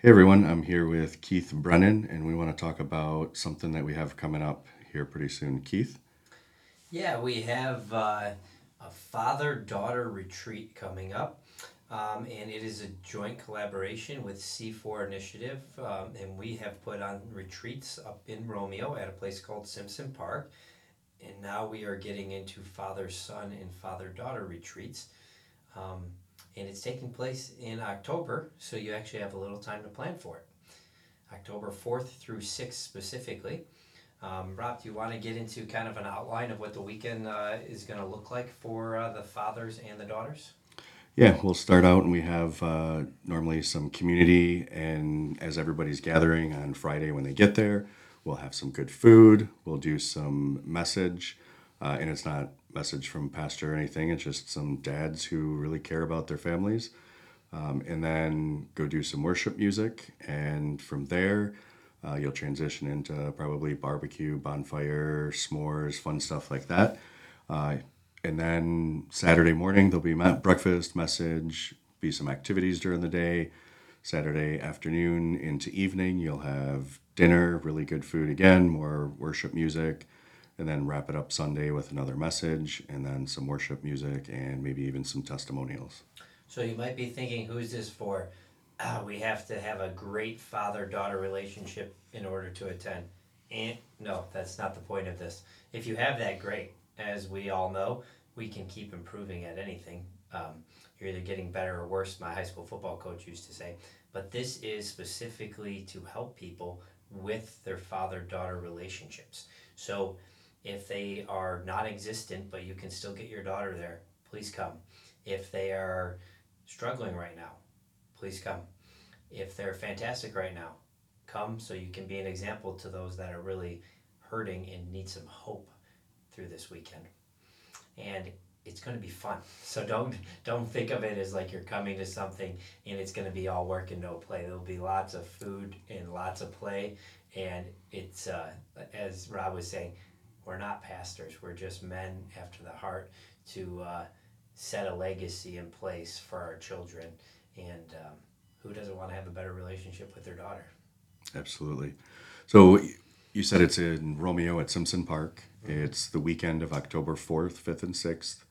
Hey everyone, I'm here with Keith Brennan, and we want to talk about something that we have coming up here pretty soon. Keith? Yeah, we have a father daughter retreat coming up, and it is a joint collaboration with C4 Initiative. And we have put on retreats up in Romeo at a place called Simpson Park. And now we are getting into father son and father daughter retreats. Um, and it's taking place in October, so you actually have a little time to plan for it. October 4th through 6th specifically. Rob, do you want to get into kind of an outline of what the weekend is going to look like for the fathers and the daughters? Yeah, we'll start out and we have normally some community, and as everybody's gathering on Friday when they get there, we'll have some good food. We'll do some message, and it's not message from pastor or anything, it's just some dads who really care about their families. And then go do some worship music. And from there, you'll transition into probably barbecue, bonfire, s'mores, fun stuff like that. Uh, and then Saturday morning, there'll be breakfast, message, be some activities during the day. Saturday afternoon into evening, you'll have dinner, really good food again, more worship music, and then wrap it up Sunday with another message, and then some worship music, and maybe even some testimonials. So you might be thinking, who's this for? We have to have a great father daughter relationship in order to attend. And no, that's not the point of this. If you have that, great. As we all know, we can keep improving at anything. You're either getting better or worse, my high school football coach used to say. But this is specifically to help people with their father daughter relationships. So if they are non existent, but you can still get your daughter there, please come. If they are struggling right now, please come. If they're fantastic right now, come so you can be an example to those that are really hurting and need some hope through this weekend. And it's going to be fun. So don't think of it as like you're coming to something and it's going to be all work and no play. There'll be lots of food and lots of play, and it's as Rob was saying, we're not pastors. We're just men after the heart to set a legacy in place for our children. And who doesn't want to have a better relationship with their daughter? Absolutely. So you said it's in Romeo at Simpson Park. Mm-hmm. It's the weekend of October 4th, 5th, and 6th.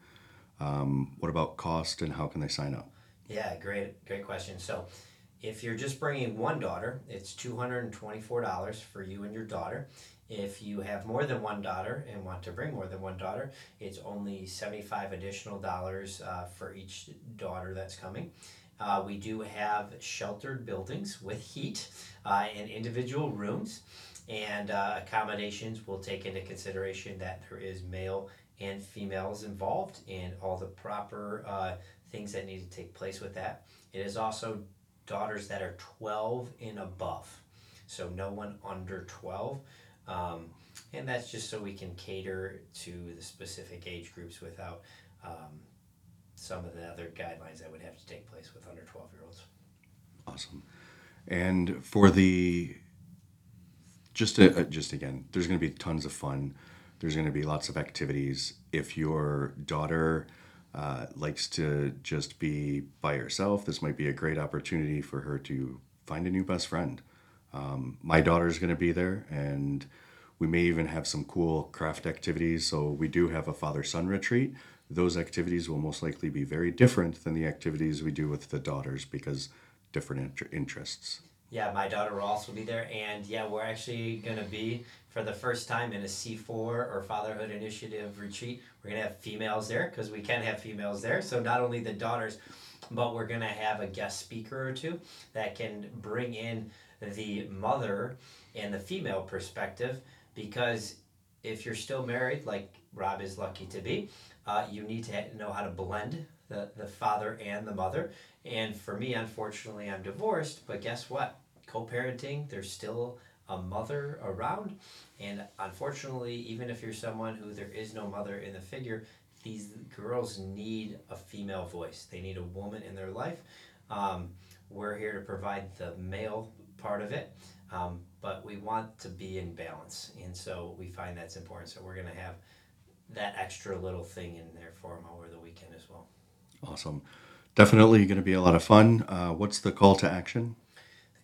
What about cost and how can they sign up? Yeah, great question. So, if you're just bringing one daughter, it's $224 for you and your daughter. If you have more than one daughter and want to bring more than one daughter, it's only 75 additional dollars for each daughter that's coming. We do have sheltered buildings with heat and individual rooms, and accommodations will take into consideration that there is male and females involved and all the proper things that need to take place with that. It is also daughters that are 12 and above, so no one under 12. Um, and that's just so we can cater to the specific age groups without some of the other guidelines that would have to take place with under 12-year-olds. Awesome. And for the just again, there's going to be tons of fun. There's going to be lots of activities. If your daughter likes to just be by herself, this might be a great opportunity for her to find a new best friend. My daughter's going to be there, and we may even have some cool craft activities. So we do have a father son retreat. Those activities will most likely be very different than the activities we do with the daughters because different interests. Yeah, my daughter will also be there, and yeah, we're actually going to be for the first time in a C4 or Fatherhood Initiative retreat. We're going to have females there because we can have females there. So not only the daughters, but we're going to have a guest speaker or two that can bring in the mother and the female perspective. Because if you're still married, like Rob is lucky to be, you need to know how to blend the father and the mother. And for me, unfortunately, I'm divorced, but guess what? Co parenting, there's still a mother around. And unfortunately, even if you're someone who there is no mother in the figure, these girls need a female voice. They need a woman in their life. Um, we're here to provide the male part of it, but we want to be in balance. And so we find that's important. So we're going to have that extra little thing in there for them over the weekend as well. Awesome. Definitely going to be a lot of fun. What's the call to action?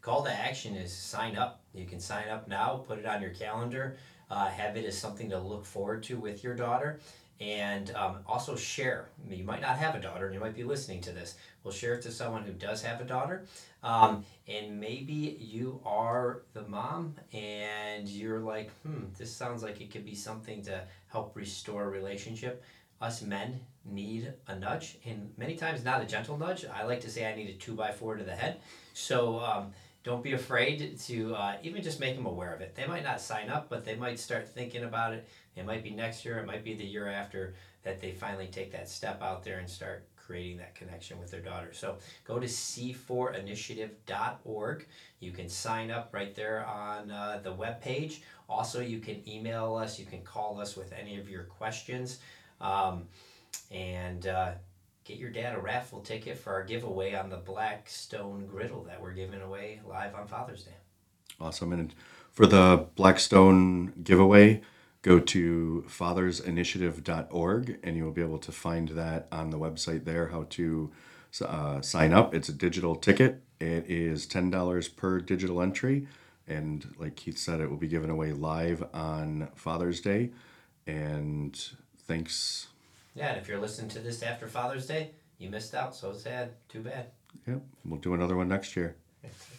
call to action is sign up. You can sign up now, put it on your calendar, have it as something to look forward to with your daughter, and also share. You might not have a daughter, and you might be listening to this. We'll share it to someone who does have a daughter, and maybe you are the mom, and you're like, this sounds like it could be something to help restore a relationship. Us men need a nudge, and many times not a gentle nudge. I like to say I need a 2x4 to the head. So don't be afraid to even just make them aware of it. They might not sign up, but they might start thinking about it. It might be next year, it might be the year after that they finally take that step out there and start creating that connection with their daughter. So go to c4initiative.org. You can sign up right there on the webpage. Also, you can email us, you can call us with any of your questions. And get your dad a raffle ticket for our giveaway on the Blackstone griddle that we're giving away live on Father's Day. Awesome. And for the Blackstone giveaway, go to fathersinitiative.org and you'll be able to find that on the website there, how to sign up. It's a digital ticket. It is $10 per digital entry. And like Keith said, it will be given away live on Father's Day. And thanks. Yeah, and if you're listening to this after Father's Day, you missed out. So sad. Too bad. Yep. We'll do another one next year.